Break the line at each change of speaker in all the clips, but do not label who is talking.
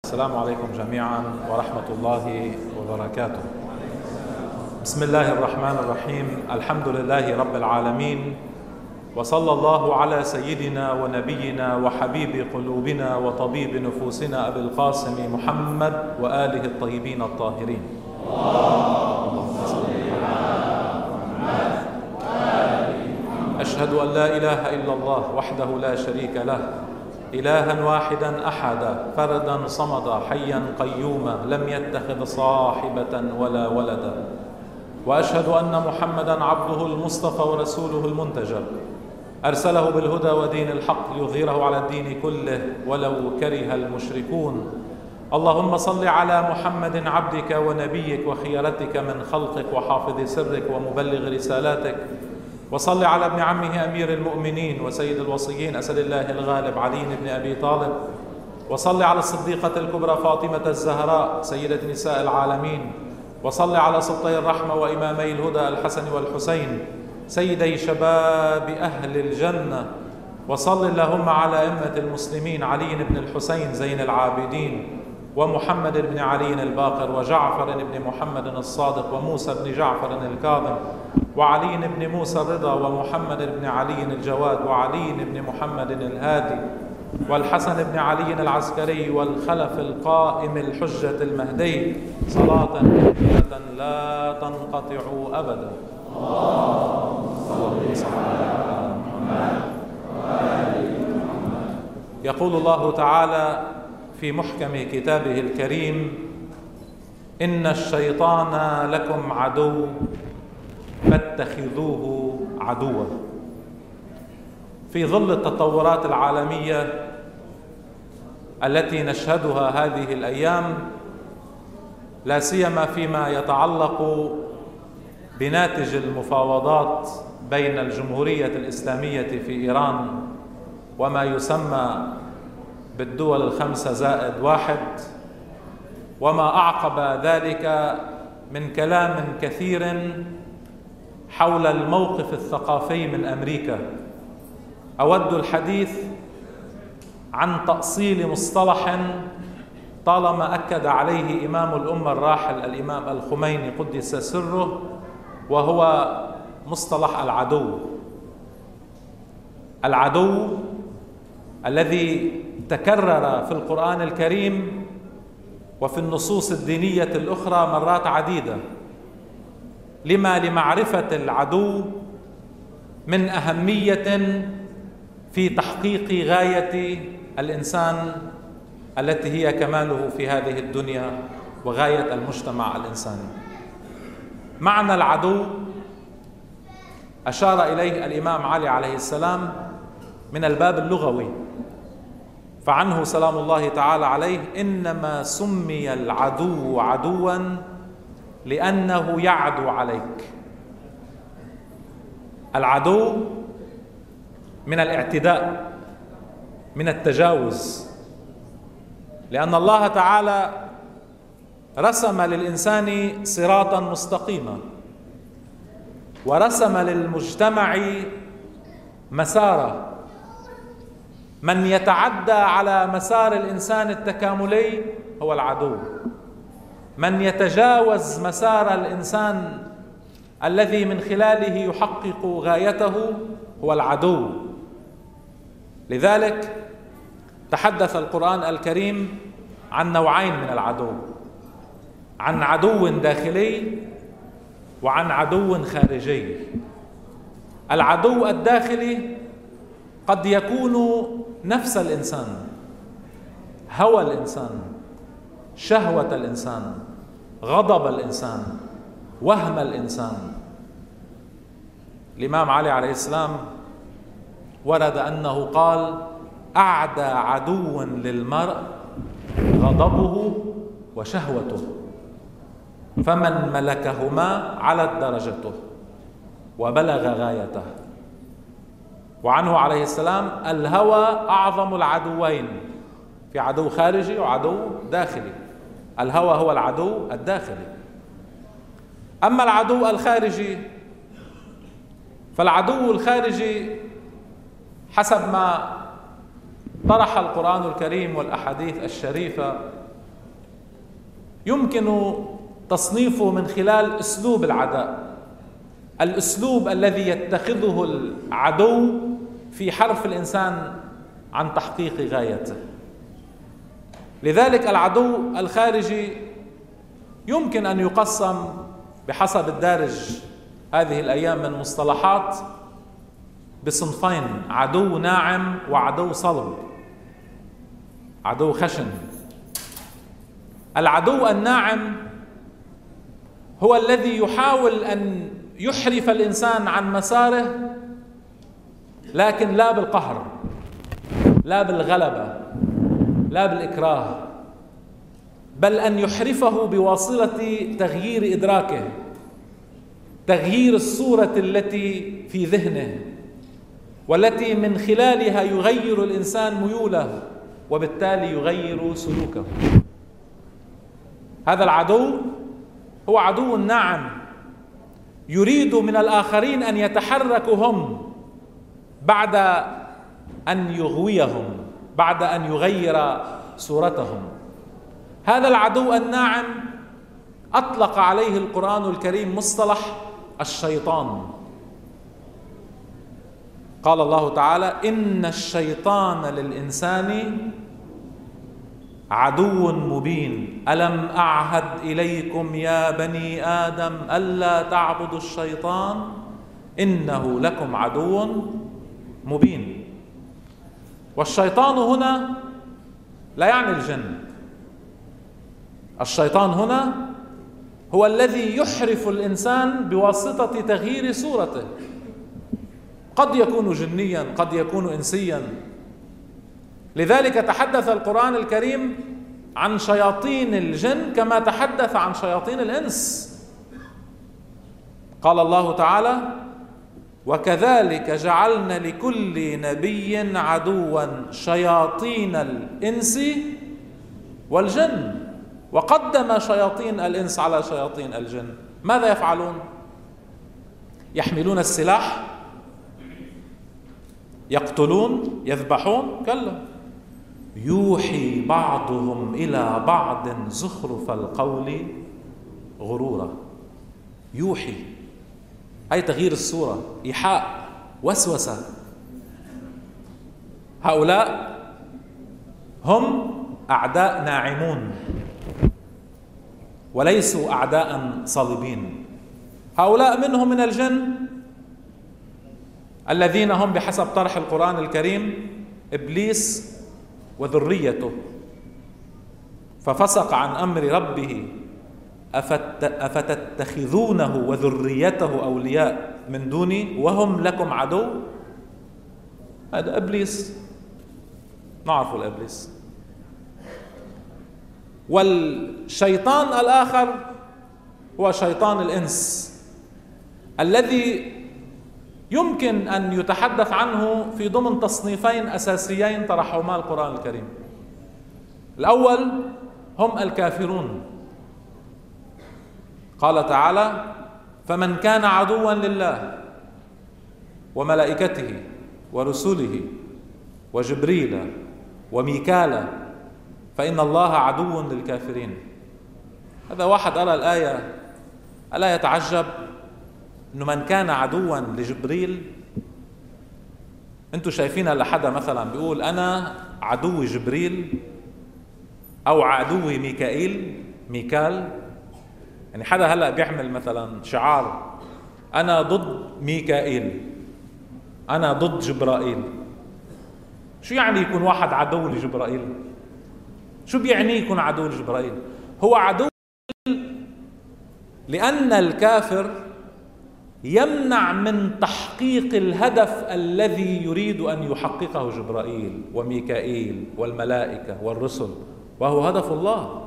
السلام عليكم جميعا ورحمة الله وبركاته. بسم الله الرحمن الرحيم. الحمد لله رب العالمين، وصلى الله على سيدنا ونبينا وحبيب قلوبنا وطبيب نفوسنا أبي القاسم محمد وآله الطيبين الطاهرين. أشهد أن لا إله إلا الله وحده لا شريك له، إلها واحدا أحدا فردا صمدا حيا قيوما لم يتخذ صاحبة ولا ولدا، وأشهد أن محمدا عبده المصطفى ورسوله المنتجب، أرسله بالهدى ودين الحق ليظهره على الدين كله ولو كره المشركون. اللهم صل على محمد عبدك ونبيك وخيرتك من خلقك وحافظ سرك ومبلغ رسالاتك، وصل على ابن عمه أمير المؤمنين وسيد الوصيين أسد الله الغالب علي بن أبي طالب، وصل على الصديقة الكبرى فاطمة الزهراء سيدة نساء العالمين، وصل على سبطي الرحمة وإمامي الهدى الحسن والحسين سيدي شباب أهل الجنة، وصل اللهم على أئمة المسلمين علي بن الحسين زين العابدين ومحمد بن علي الباقر وجعفر بن محمد الصادق وموسى بن جعفر الكاظم وعلي بن موسى الرضا ومحمد بن علي الجواد وعلي بن محمد الهادي والحسن بن علي العسكري والخلف القائم الحجة المهدي، صلاة كاملة لا تنقطع أبدا. اللهم صل على محمد وآل محمد. يقول الله تعالى في محكم كتابه الكريم: إن الشيطان لكم عدو فاتخذوه عدوا. في ظل التطورات العالمية التي نشهدها هذه الأيام، لا سيما فيما يتعلق بناتج المفاوضات بين الجمهورية الإسلامية في إيران وما يسمى بالدول 5+1، وما أعقب ذلك من كلام كثير حول الموقف الثقافي من أمريكا، أود الحديث عن تأصيل مصطلح طالما أكد عليه إمام الأمة الراحل الإمام الخميني قدس سره، وهو مصطلح العدو. العدو الذي تكرر في القرآن الكريم وفي النصوص الدينية الأخرى مرات عديدة، لمعرفة العدو من أهمية في تحقيق غاية الإنسان التي هي كماله في هذه الدنيا وغاية المجتمع الإنساني. معنى العدو أشار إليه الإمام علي عليه السلام من الباب اللغوي، فعنه سلام الله تعالى عليه: إنما سمي العدو عدوا لأنه يعدو عليك. العدو من الاعتداء، من التجاوز، لأن الله تعالى رسم للإنسان صراطا مستقيما، ورسم للمجتمع مسارا. من يتعدى على مسار الإنسان التكاملي هو العدو، من يتجاوز مسار الإنسان الذي من خلاله يحقق غايته هو العدو. لذلك تحدث القرآن الكريم عن نوعين من العدو: عن عدو داخلي وعن عدو خارجي. العدو الداخلي قد يكون نفس الإنسان، هوى الإنسان، شهوة الإنسان، غضب الإنسان، وهم الإنسان. الإمام علي عليه السلام ورد أنه قال: أعدى عدو للمرء غضبه وشهوته، فمن ملكهما علت درجته وبلغ غايته. وعنه عليه السلام: الهوى أعظم العدوين، في عدو خارجي وعدو داخلي. الهوى هو العدو الداخلي. أما العدو الخارجي فالعدو الخارجي حسب ما طرح القرآن الكريم والأحاديث الشريفة يمكن تصنيفه من خلال أسلوب العداء، الأسلوب الذي يتخذه العدو في حرف الإنسان عن تحقيق غايته. لذلك العدو الخارجي يمكن أن يقسم بحسب الدارج هذه الأيام من مصطلحات بصنفين: عدو ناعم وعدو صلب، عدو خشن. العدو الناعم هو الذي يحاول أن يحرف الإنسان عن مساره، لكن لا بالقهر، لا بالغلبة، لا بالإكراه، بل أن يحرفه بواسطة تغيير إدراكه، تغيير الصورة التي في ذهنه، والتي من خلالها يغير الإنسان ميوله وبالتالي يغير سلوكه. هذا العدو هو عدو ناعم، يريد من الآخرين أن يتحركوا هم بعد أن يغويهم، بعد أن يغير صورتهم. هذا العدو الناعم أطلق عليه القرآن الكريم مصطلح الشيطان. قال الله تعالى: إن الشيطان للإنسان عدو مبين ألم أعهد إليكم يا بني آدم ألا تعبدوا الشيطان إنه لكم عدو مبين. والشيطان هنا لا يعني الجن، الشيطان هنا هو الذي يحرف الإنسان بواسطة تغيير صورته، قد يكون جنيا، قد يكون إنسيا. لذلك تحدث القرآن الكريم عن شياطين الجن كما تحدث عن شياطين الإنس. قال الله تعالى: وكذلك جعلنا لكل نبي عدوا شياطين الإنس والجن. وقدم شياطين الإنس على شياطين الجن. ماذا يفعلون؟ يحملون السلاح؟ يقتلون؟ يذبحون؟ كلا، يوحي بعضهم إلى بعض زخرف القول غرورا. يوحي أي تغيير الصورة، إيحاء، وسوسة. هؤلاء هم أعداء ناعمون وليسوا أعداء صلبين. هؤلاء منهم من الجن الذين هم بحسب طرح القرآن الكريم إبليس وذريته، ففسق عن أمر ربه أفتتخذونه وذريته أولياء من دوني وهم لكم عدو. هذا إبليس، نعرف الإبليس. والشيطان الآخر هو شيطان الإنس الذي يمكن أن يتحدث عنه في ضمن تصنيفين أساسيين طرحهما القرآن الكريم. الأول هم الكافرون. قال تعالى: فمن كان عدوا لله وملائكته ورسله وجبريل وميكال فإن الله عدو للكافرين. هذا واحد قرأ الآية ألا يتعجب إنه من كان عدوا لجبريل؟ أنتوا شايفين لحدا مثلا بيقول أنا عدو جبريل أو عدو ميكال؟ يعني حدا هلأ بيعمل مثلا شعار أنا ضد ميكائيل، أنا ضد جبرائيل. شو يعني يكون واحد عدو لجبرائيل؟ شو بيعني يكون عدو لجبرائيل؟ هو عدو لأن الكافر يمنع من تحقيق الهدف الذي يريد أن يحققه جبرائيل وميكائيل والملائكة والرسل، وهو هدف الله.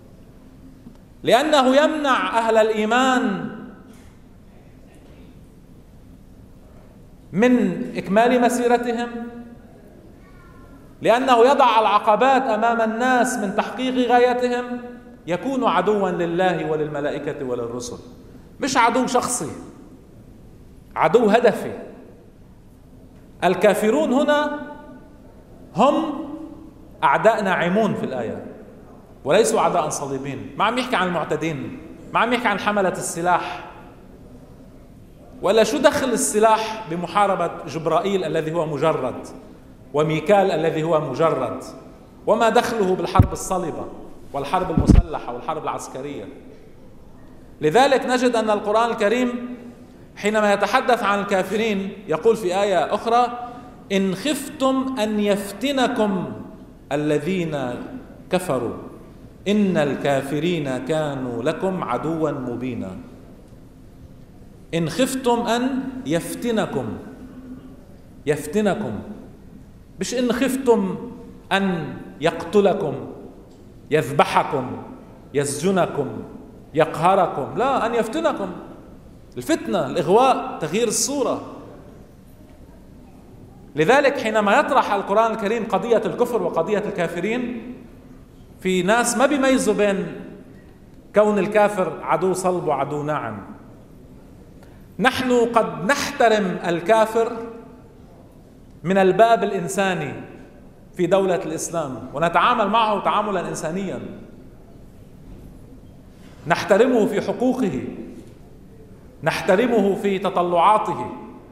لأنه يمنع أهل الإيمان من إكمال مسيرتهم، لأنه يضع العقبات أمام الناس من تحقيق غايتهم. يكون عدوا لله وللملائكة وللرسل، مش عدو شخصي، عدو هدفي. الكافرون هنا هم أعداء ناعمون في الآية، وليسوا أعداء صليبين. ما عم يحكي عن المعتدين، ما عم يحكي عن حملة السلاح. ولا شو دخل السلاح بمحاربة جبرائيل الذي هو مجرد، وميكال الذي هو مجرد؟ وما دخله بالحرب الصلبة والحرب المسلحة والحرب العسكرية؟ لذلك نجد أن القرآن الكريم حينما يتحدث عن الكافرين يقول في آية أخرى: إن خفتم أن يفتنكم الذين كفروا إن الكافرين كانوا لكم عدوا مبينا. إن خفتم أن يفتنكم، مش إن خفتم أن يقتلكم، يذبحكم، يسجنكم، يقهركم، لا، أن يفتنكم. الفتنة، الإغواء، تغيير الصورة. لذلك حينما يطرح القرآن الكريم قضية الكفر وقضية الكافرين، في ناس ما بيميزوا بين كون الكافر عدو صلب وعدو ناعم. نحن قد نحترم الكافر من الباب الإنساني في دولة الإسلام، ونتعامل معه تعاملا إنسانيا، نحترمه في حقوقه، نحترمه في تطلعاته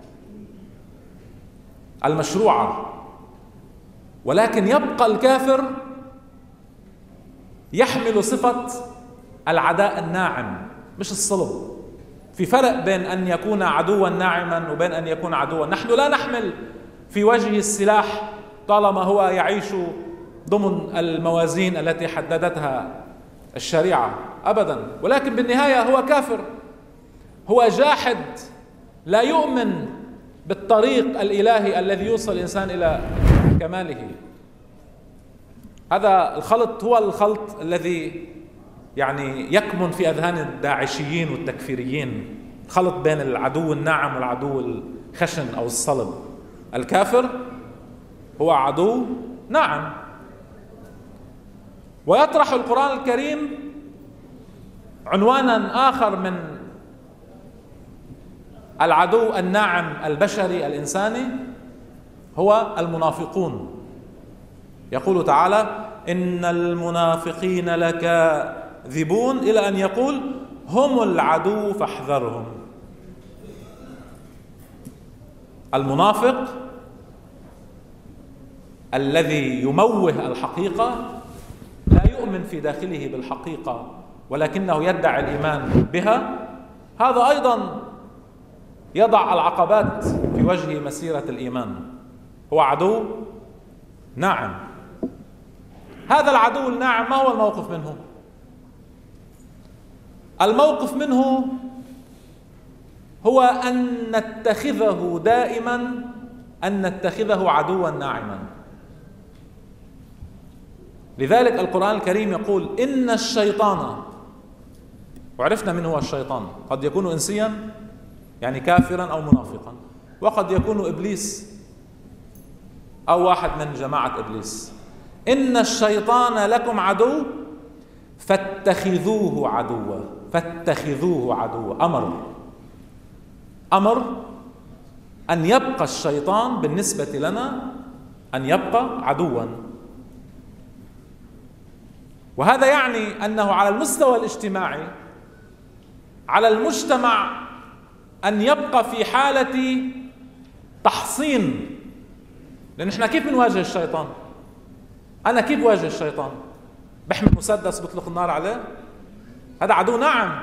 المشروعة. ولكن يبقى الكافر يحمل صفة العداء الناعم مش الصلب. في فرق بين أن يكون عدوا ناعما وبين أن يكون عدوا. نحن لا نحمل في وجهه السلاح طالما هو يعيش ضمن الموازين التي حددتها الشريعة أبدا، ولكن بالنهاية هو كافر، هو جاحد، لا يؤمن بالطريق الإلهي الذي يوصل الإنسان إلى كماله. هذا الخلط هو الخلط الذي يعني يكمن في أذهان الداعشيين والتكفيريين، خلط بين العدو الناعم والعدو الخشن أو الصلب. الكافر هو عدو ناعم. ويطرح القرآن الكريم عنوانا آخر من العدو الناعم البشري الإنساني، هو المنافقون. يقول تعالى: إن المنافقين لكاذبون، إلى أن يقول: هم العدو فاحذرهم. المنافق الذي يموه الحقيقة، لا يؤمن في داخله بالحقيقة ولكنه يدعي الإيمان بها، هذا أيضا يضع العقبات في وجه مسيرة الإيمان. هو عدو ناعم. هذا العدو الناعم ما هو الموقف منه؟ الموقف منه هو أن نتخذه دائما، أن نتخذه عدوا ناعما. لذلك القرآن الكريم يقول: إن الشيطان، وعرفنا من هو الشيطان، قد يكون إنسيا يعني كافرا أو منافقا، وقد يكون إبليس أو واحد من جماعة إبليس. إن الشيطان لكم عدو فاتخذوه عدوا. فاتخذوه عدوا، أمر أن يبقى الشيطان بالنسبة لنا أن يبقى عدوا. وهذا يعني أنه على المستوى الاجتماعي، على المجتمع أن يبقى في حالة تحصين. لأن احنا كيف بنواجه الشيطان؟ أنا كيف بواجه الشيطان؟ بحمل مسدس بطلق النار عليه؟ هذا عدو ناعم.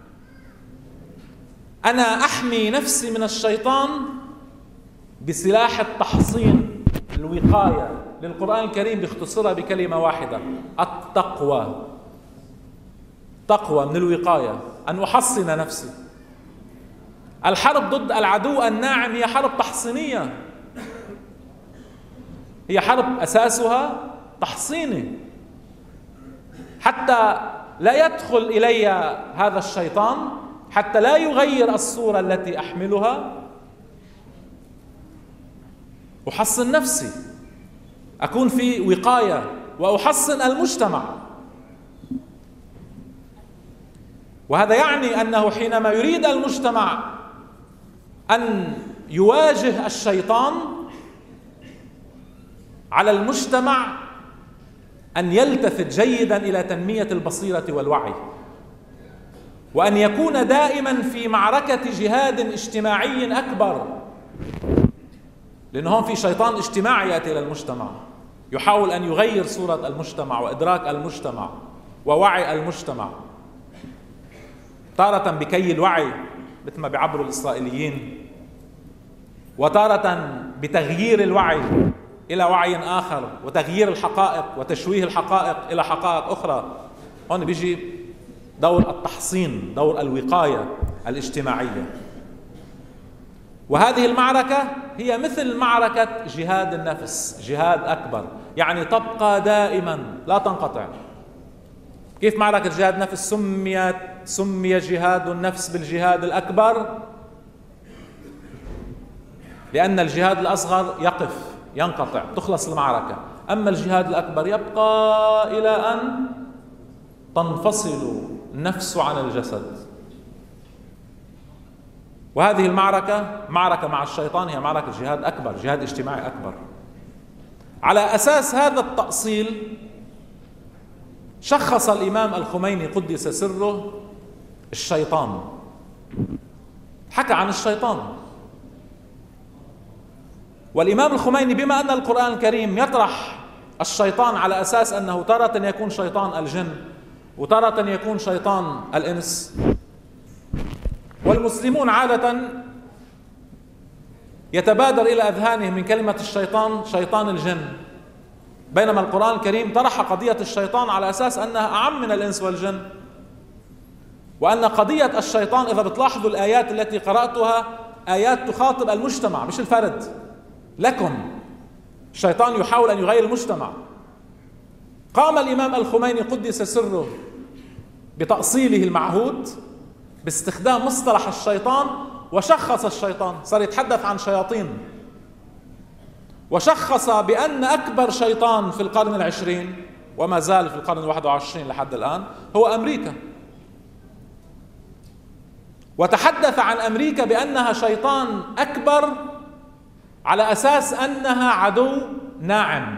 أنا أحمي نفسي من الشيطان بسلاح التحصين، الوقاية. للقرآن الكريم بيختصرها بكلمة واحدة: التقوى. تقوى من الوقاية، أن أحصن نفسي. الحرب ضد العدو الناعم هي حرب تحصينية، هي حرب أساسها تحصيني، حتى لا يدخل إلي هذا الشيطان، حتى لا يغير الصورة التي أحملها. أحصن نفسي، أكون في وقاية، وأحصن المجتمع. وهذا يعني أنه حينما يريد المجتمع أن يواجه الشيطان، على المجتمع أن يلتفت جيدا إلى تنمية البصيرة والوعي، وأن يكون دائما في معركة جهاد اجتماعي أكبر، لأنه هون في شيطان اجتماعي يأتي إلى المجتمع يحاول أن يغير صورة المجتمع وإدراك المجتمع ووعي المجتمع، تارة بكي الوعي مثل ما بيعبروا الإسرائيليين، وتارة بتغيير الوعي إلى وعي آخر وتغيير الحقائق وتشويه الحقائق إلى حقائق أخرى. هون بيجي دور التحصين، دور الوقاية الاجتماعية. وهذه المعركة هي مثل معركة جهاد النفس، جهاد أكبر، يعني تبقى دائما لا تنقطع. كيف معركة جهاد النفس سمي جهاد النفس بالجهاد الأكبر؟ لأن الجهاد الأصغر يقف، ينقطع، تخلص المعركة، أما الجهاد الأكبر يبقى إلى أن تنفصل النفس عن الجسد. وهذه المعركة، معركة مع الشيطان، هي معركة جهاد أكبر، جهاد اجتماعي أكبر. على أساس هذا التأصيل شخص الإمام الخميني قدس سره الشيطان، حكى عن الشيطان. والإمام الخميني بما أن القرآن الكريم يطرح الشيطان على أساس أنه تارة يكون شيطان الجن وتارة يكون شيطان الإنس، والمسلمون عادة يتبادر إلى أذهانهم من كلمة الشيطان شيطان الجن، بينما القرآن الكريم طرح قضية الشيطان على أساس أنها أعم من الإنس والجن، وأن قضية الشيطان إذا بتلاحظوا الآيات التي قرأتها آيات تخاطب المجتمع مش الفرد. لكم الشيطان يحاول أن يغير المجتمع. قام الإمام الخميني قدس سره بتأصيله المعهود باستخدام مصطلح الشيطان، وشخص الشيطان، صار يتحدث عن شياطين، وشخص بأن أكبر شيطان في القرن العشرين وما زال في القرن 21 لحد الآن هو أمريكا، وتحدث عن أمريكا بأنها شيطان أكبر على أساس أنها عدو ناعم.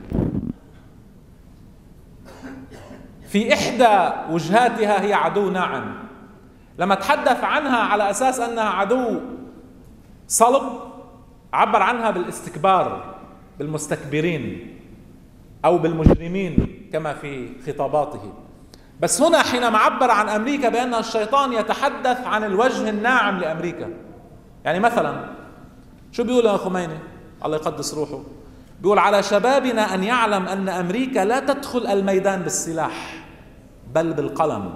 في إحدى وجهاتها هي عدو ناعم. لما تحدث عنها على أساس أنها عدو صلب عبر عنها بالاستكبار، بالمستكبرين أو بالمجرمين كما في خطاباته. بس هنا حينما عبر عن أمريكا بأنها الشيطان يتحدث عن الوجه الناعم لأمريكا. يعني مثلا شو بيقول يا خميني الله يقدس روحه؟ بيقول على شبابنا أن يعلم أن أمريكا لا تدخل الميدان بالسلاح بل بالقلم.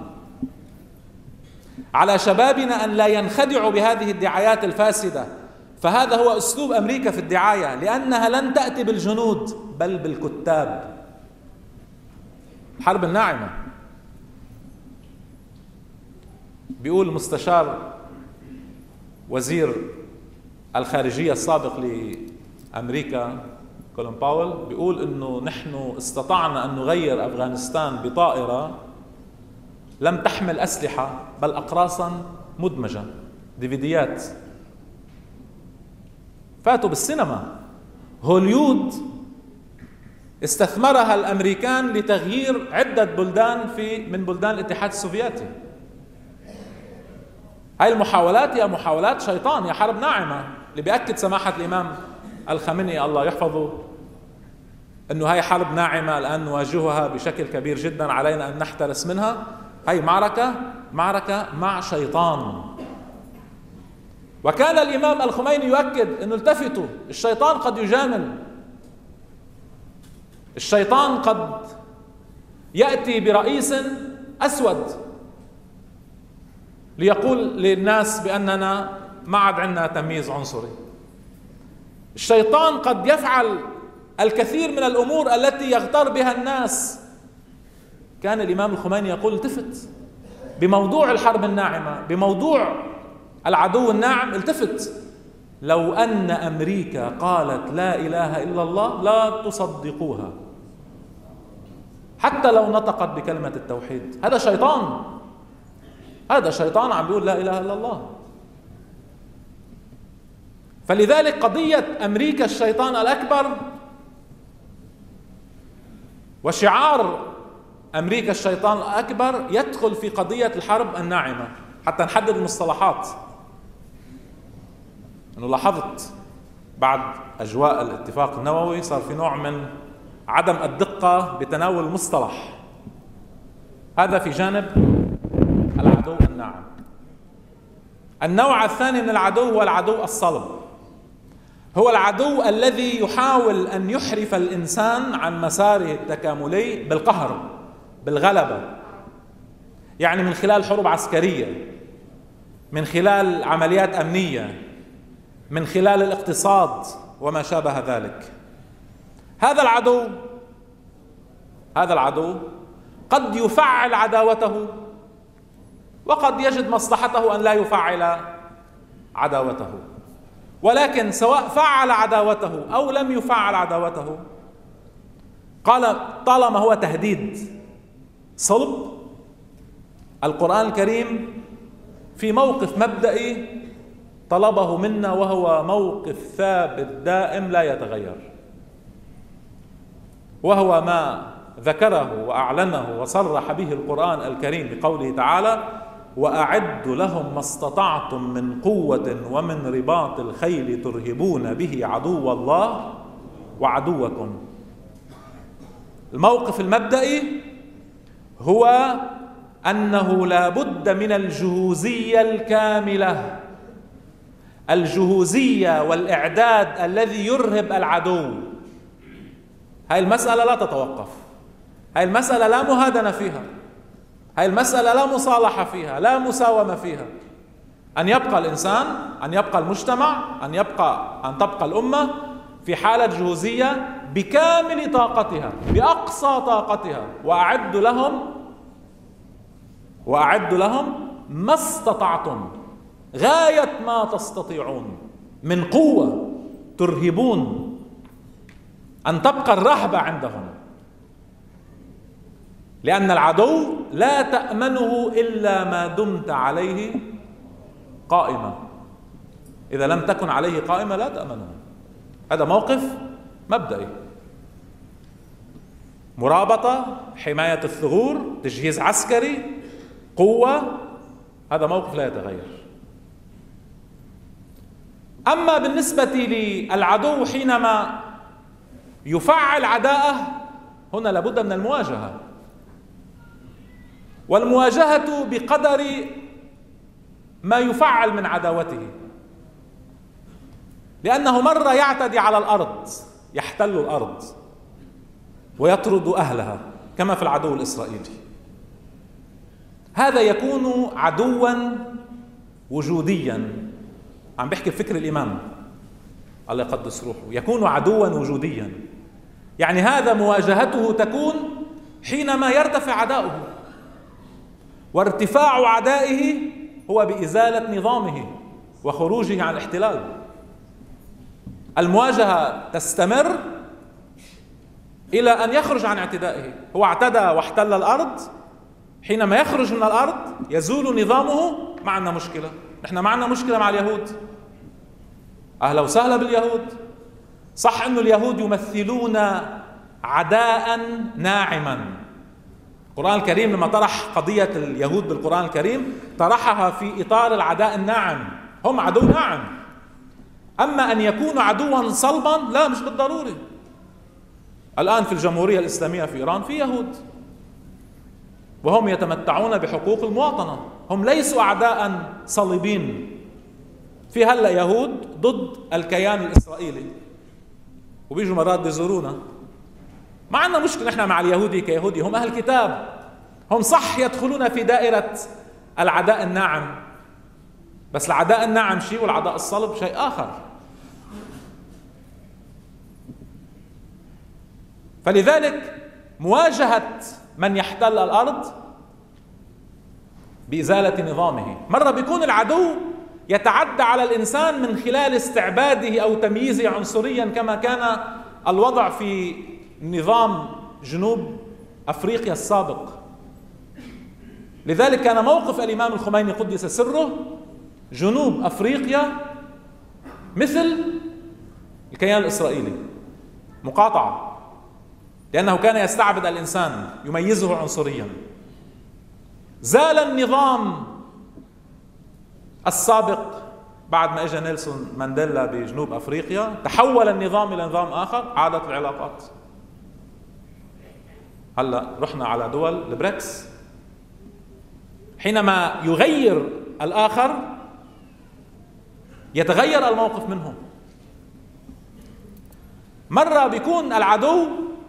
على شبابنا أن لا ينخدعوا بهذه الدعايات الفاسدة، فهذا هو أسلوب أمريكا في الدعاية، لأنها لن تأتي بالجنود بل بالكتاب. حرب الناعمة. بيقول مستشار وزير الخارجية السابق لأمريكا كولين باول، بيقول إنه نحن استطعنا أن نغير أفغانستان بطائرة لم تحمل أسلحة بل أقراصا مدمجة، ديفيديات فاتوا بالسينما. هوليود استثمرها الأمريكان لتغيير عدة بلدان من بلدان الاتحاد السوفيتي. هاي المحاولات هي محاولات شيطان، هي حرب ناعمة. اللي بيأكد سماحة الإمام الخامنئي الله يحفظه أنه هاي حرب ناعمة الآن نواجهها بشكل كبير جدا، علينا أن نحترس منها. هاي معركة مع شيطان. وكان الإمام الخميني يؤكد أنه التفتوا، الشيطان قد يجامل، الشيطان قد يأتي برئيس أسود ليقول للناس بأننا ما عاد عندنا تمييز عنصري. الشيطان قد يفعل الكثير من الأمور التي يغتر بها الناس. كان الإمام الخميني يقول التفت بموضوع الحرب الناعمة، بموضوع العدو الناعم، التفت. لو أن أمريكا قالت لا إله إلا الله لا تصدقوها حتى لو نطقت بكلمة التوحيد. هذا شيطان، هذا شيطان عم بيقول لا إله إلا الله. فلذلك قضية أمريكا الشيطان الأكبر وشعار أمريكا الشيطان الأكبر يدخل في قضية الحرب الناعمة. حتى نحدد المصطلحات، أنه لاحظت بعد أجواء الاتفاق النووي صار في نوع من عدم الدقة بتناول المصطلح هذا في جانب العدو الناعم. النوع الثاني من العدو هو العدو الصلب، هو العدو الذي يحاول أن يحرف الإنسان عن مساره التكاملي بالقهر، بالغلبة، يعني من خلال حروب عسكرية، من خلال عمليات أمنية، من خلال الاقتصاد وما شابه ذلك. هذا العدو قد يفعل عداوته، وقد يجد مصلحته أن لا يفعل عداوته، ولكن سواء فعل عداوته أو لم يفعل عداوته، قال طالما هو تهديد صلب، القرآن الكريم في موقف مبدئي طلبه منا، وهو موقف ثابت دائم لا يتغير، وهو ما ذكره وأعلنه وصرح به القرآن الكريم بقوله تعالى: وأعدوا لهم ما استطعتم من قوة ومن رباط الخيل ترهبون به عدو الله وعدوكم. الموقف المبدئي هو أنه لا بد من الجهوزية الكاملة، الجهوزية والإعداد الذي يرهب العدو. هاي المسألة لا تتوقف، هاي المسألة لا مهادنة فيها، هاي المسألة لا مصالحة فيها، لا مساومة فيها. أن يبقى الإنسان، أن يبقى المجتمع، أن تبقى الأمة في حالة جهوزية بكامل طاقتها، بأقصى طاقتها. وأعدوا لهم ما استطعتم، غاية ما تستطيعون من قوة ترهبون، أن تبقى الرهبة عندهم، لأن العدو لا تأمنه إلا ما دمت عليه قائمة. إذا لم تكن عليه قائمة لا تأمنه. هذا موقف مبدئي، مرابطة، حماية الثغور، تجهيز عسكري، قوة، هذا موقف لا يتغير. أما بالنسبة للعدو حينما يفعل عداءه، هنا لابد من المواجهة، والمواجهة بقدر ما يفعل من عداوته، لأنه مرة يعتدي على الأرض، يحتل الأرض ويطرد أهلها كما في العدو الإسرائيلي. هذا يكون عدوا وجوديا، عم بحكي بفكر الإمام الله يقدس روحه، يكون عدوا وجوديا، يعني هذا مواجهته تكون حينما يرتفع عداؤه، وارتفاع عدائه هو بإزالة نظامه وخروجه عن الاحتلال. المواجهة تستمر إلى أن يخرج عن اعتدائه. هو اعتدى واحتل الأرض، حينما يخرج من الأرض يزول نظامه، ما عندنا مشكلة. نحن ما عندنا مشكلة مع اليهود، أهلا وسهلا باليهود. صح أن اليهود يمثلون عداء ناعما. القرآن الكريم لما طرح قضية اليهود بالقرآن الكريم طرحها في إطار العداء الناعم، هم عدو ناعم. أما أن يكونوا عدوا صلبا لا، مش بالضروري. الآن في الجمهورية الإسلامية في إيران في يهود، وهم يتمتعون بحقوق المواطنة، هم ليسوا أعداء صليبين. في هلأ يهود ضد الكيان الإسرائيلي وبيجوا مرات بيزورونا، ما عندنا مشكلة نحن مع اليهودي كيهودي، هم أهل كتاب، هم صح يدخلون في دائرة العداء الناعم، بس العداء الناعم شيء والعداء الصلب شيء آخر. فلذلك مواجهة من يحتل الأرض بإزالة نظامه. مرة بيكون العدو يتعدى على الإنسان من خلال استعباده أو تمييزه عنصريا، كما كان الوضع في نظام جنوب أفريقيا السابق. لذلك كان موقف الإمام الخميني قدس سره: جنوب أفريقيا مثل الكيان الإسرائيلي، مقاطعة. لأنه كان يستعبد الإنسان، يميزه عنصريا. زال النظام السابق بعد ما اجى نيلسون مانديلا بجنوب أفريقيا، تحول النظام إلى نظام آخر، عادت العلاقات. هلا رحنا على دول البريكس، حينما يغير الآخر يتغير الموقف منه. مرة بيكون العدو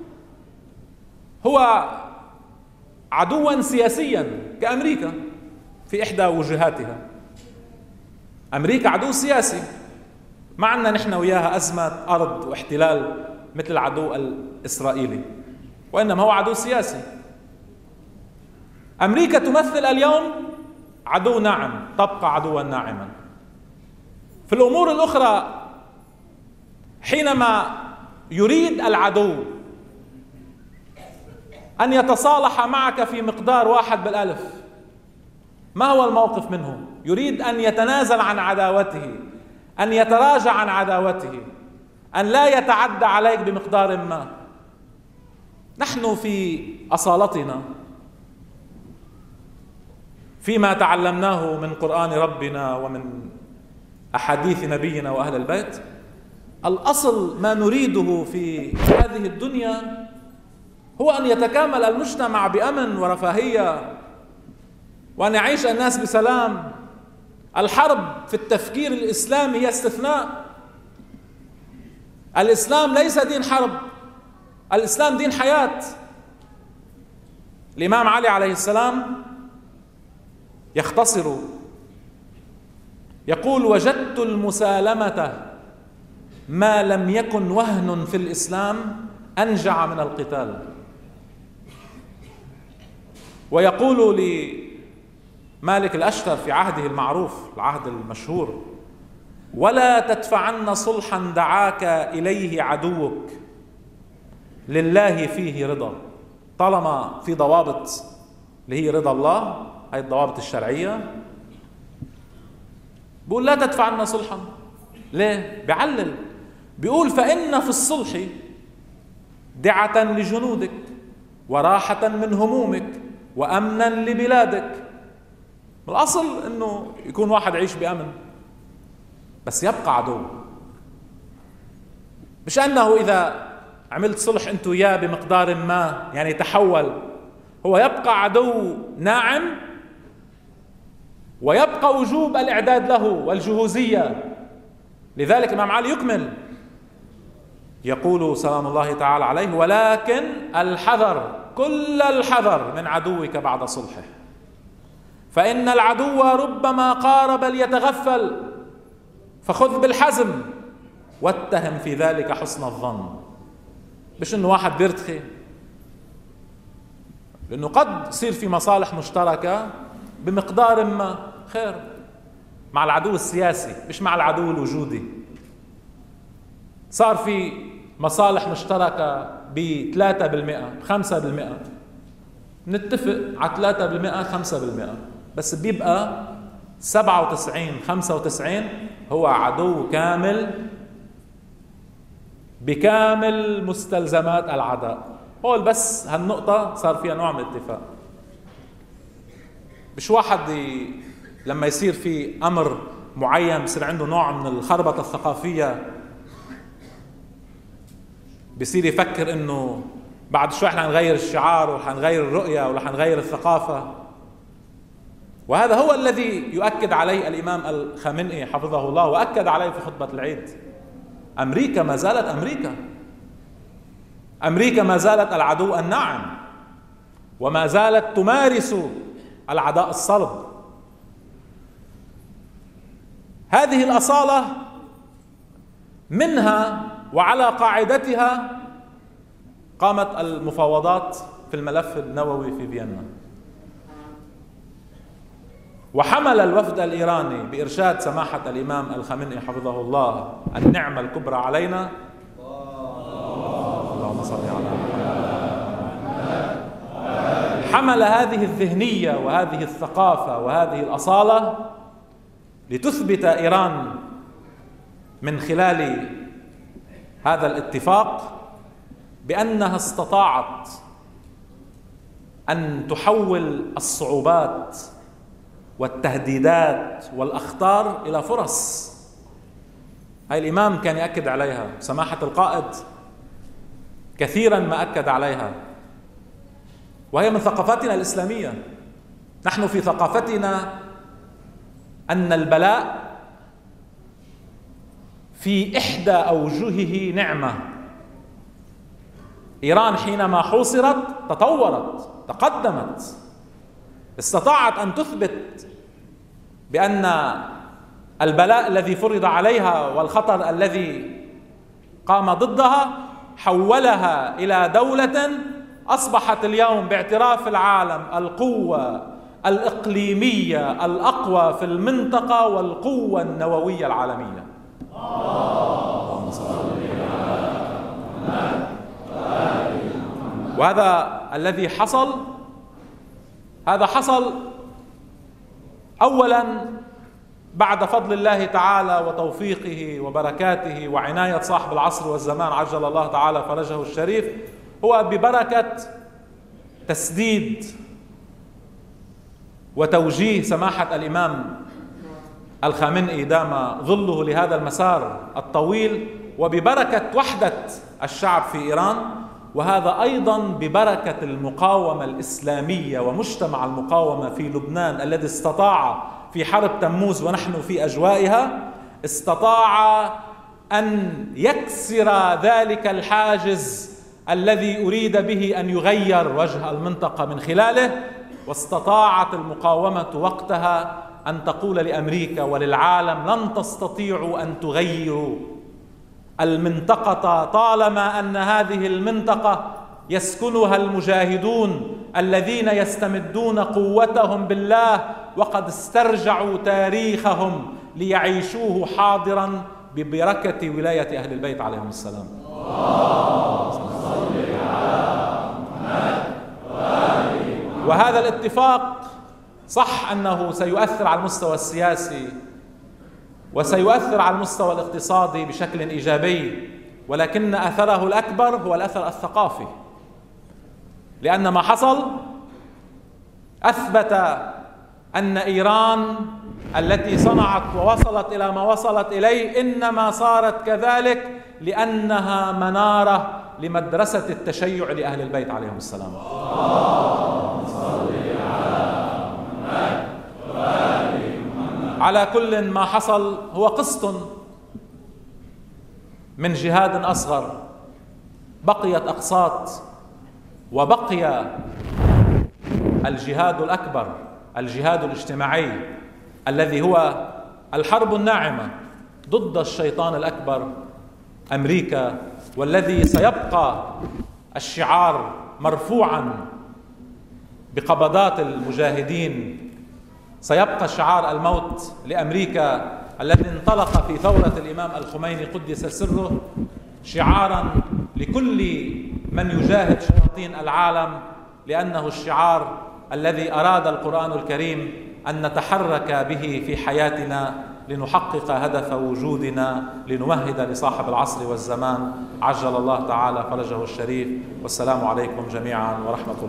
هو عدوا سياسيا كأمريكا في إحدى وجهاتها. أمريكا عدو سياسي، ما عندنا نحن وياها أزمة أرض واحتلال مثل العدو الإسرائيلي، وإنما هو عدو سياسي. أمريكا تمثل اليوم عدو ناعم، تبقى عدوا ناعما. في الأمور الأخرى حينما يريد العدو أن يتصالح معك في مقدار 1/1000، ما هو الموقف منه؟ يريد أن يتنازل عن عداوته، أن يتراجع عن عداوته، أن لا يتعدى عليك بمقدار ما. نحن في أصالتنا، فيما تعلمناه من قرآن ربنا ومن أحاديث نبينا وأهل البيت، الأصل ما نريده في هذه الدنيا هو أن يتكامل المجتمع بأمن ورفاهية، وأن يعيش الناس بسلام. الحرب في التفكير الإسلامي هي استثناء. الإسلام ليس دين حرب، الإسلام دين حياة. الإمام علي عليه السلام يختصر يقول: وجدت المسالمة ما لم يكن وهن في الإسلام أنجع من القتال. ويقول لمالك الأشتر في عهده المعروف، العهد المشهور: ولا تدفعن صلحا دعاك إليه عدوك لله فيه رضا. طالما في ضوابط اللي هي رضا الله، هاي الضوابط الشرعية، بيقول لا تدفعن صلحا. ليه؟ بعلل، بيقول: فإن في الصلح دعة لجنودك، وراحة من همومك، وأمنا لبلادك. الأصل أنه يكون واحد يعيش بأمن، بس يبقى عدو. مش أنه إذا عملت صلح أنت وياه بمقدار ما يعني تحول، هو يبقى عدو ناعم، ويبقى وجوب الإعداد له والجهوزية. لذلك الإمام علي يكمل يقول سلام الله تعالى عليه: ولكن الحذر، كل الحذر من عدوك بعد صلحه، فإن العدو ربما قارب ليتغفل، فخذ بالحزم واتهم في ذلك حسن الظن. مش إنه واحد بيرتخي، لأنه قد يصير في مصالح مشتركة بمقدار ما، خير، مع العدو السياسي مش مع العدو الوجودي. صار في مصالح مشتركة ب3%، 5%، نتفق على 3%، 5%، بس بيبقى 97 95 هو عدو كامل بكامل مستلزمات العداء. هو بس هالنقطة صار فيها نوع من الاتفاق. مش واحد لما يصير في أمر معين بصير عنده نوع من الخربطة الثقافية، بصير يفكر إنه بعد شوي احنا هنغير الشعار وحنغير الرؤية ولا حنغير الثقافة. وهذا هو الذي يؤكد عليه الإمام الخامنئي حفظه الله، وأكد عليه في خطبة العيد. أمريكا ما زالت أمريكا ما زالت العدو الناعم، وما زالت تمارس العداء الصلب. هذه الأصالة منها وعلى قاعدتها قامت المفاوضات في الملف النووي في فيينا، وحمل الوفد الإيراني بإرشاد سماحة الإمام الخامنئي حفظه الله النعمة الكبرى علينا. اللهم صل على محمد. حمل هذه الذهنية وهذه الثقافة وهذه الأصالة لتثبت إيران من خلال هذا الاتفاق بأنها استطاعت أن تحول الصعوبات والتهديدات والأخطار إلى فرص. هاي الإمام كان يأكد عليها، سماحة القائد كثيرا ما أكد عليها، وهي من ثقافتنا الإسلامية. نحن في ثقافتنا أن البلاء في إحدى أوجهه نعمة. إيران حينما حوصرت تطورت، تقدمت، استطاعت أن تثبت بأن البلاء الذي فرض عليها والخطر الذي قام ضدها حولها إلى دولة أصبحت اليوم باعتراف العالم القوة الإقليمية الأقوى في المنطقة والقوة النووية العالمية. وهذا الذي حصل، هذا حصل أولا بعد فضل الله تعالى وتوفيقه وبركاته وعناية صاحب العصر والزمان عجل الله تعالى فرجه الشريف، هو ببركة تسديد وتوجيه سماحة الإمام الخامنئي دام ظله لهذا المسار الطويل، وببركة وحدة الشعب في إيران، وهذا أيضا ببركة المقاومة الإسلامية ومجتمع المقاومة في لبنان الذي استطاع في حرب تموز ونحن في أجوائها، استطاع أن يكسر ذلك الحاجز الذي أريد به أن يغير وجه المنطقة من خلاله. واستطاعت المقاومة وقتها أن تقول لأمريكا وللعالم لن تستطيعوا أن تغيروا المنطقة طالما أن هذه المنطقة يسكنها المجاهدون الذين يستمدون قوتهم بالله وقد استرجعوا تاريخهم ليعيشوه حاضرا ببركة ولاية أهل البيت عليهم السلام. وهذا الاتفاق صح أنه سيؤثر على المستوى السياسي وسيؤثر على المستوى الاقتصادي بشكل إيجابي، ولكن أثره الأكبر هو الأثر الثقافي، لأن ما حصل أثبت أن إيران التي صنعت ووصلت إلى ما وصلت إليه إنما صارت كذلك لأنها منارة لمدرسة التشيع لأهل البيت عليهم السلام. على كل ما حصل هو قسط من جهاد أصغر، بقيت أقساط، وبقي الجهاد الأكبر، الجهاد الاجتماعي الذي هو الحرب الناعمة ضد الشيطان الأكبر أمريكا، والذي سيبقى الشعار مرفوعا بقبضات المجاهدين، سيبقى شعار الموت لأمريكا الذي انطلق في ثورة الإمام الخميني قدس سره شعارا لكل من يجاهد شياطين العالم، لأنه الشعار الذي أراد القرآن الكريم أن نتحرك به في حياتنا لنحقق هدف وجودنا، لنمهد لصاحب العصر والزمان عجل الله تعالى فرجه الشريف. والسلام عليكم جميعا ورحمة الله.